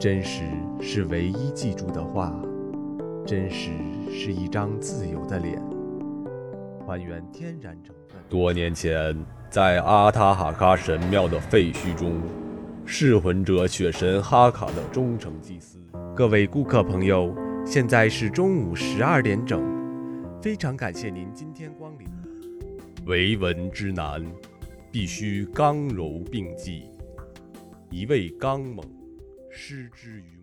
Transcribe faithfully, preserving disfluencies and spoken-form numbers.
真实是唯一记住的话，真实是一张自由的脸，还原天然成分。 多年前，在阿塔哈卡神庙的废墟中，噬魂者雪神哈卡的忠诚祭司。 各位顾客朋友，现在是中午十二点整，非常感谢您今天光临。 为文之难，必须刚柔并济，一味刚猛，失之于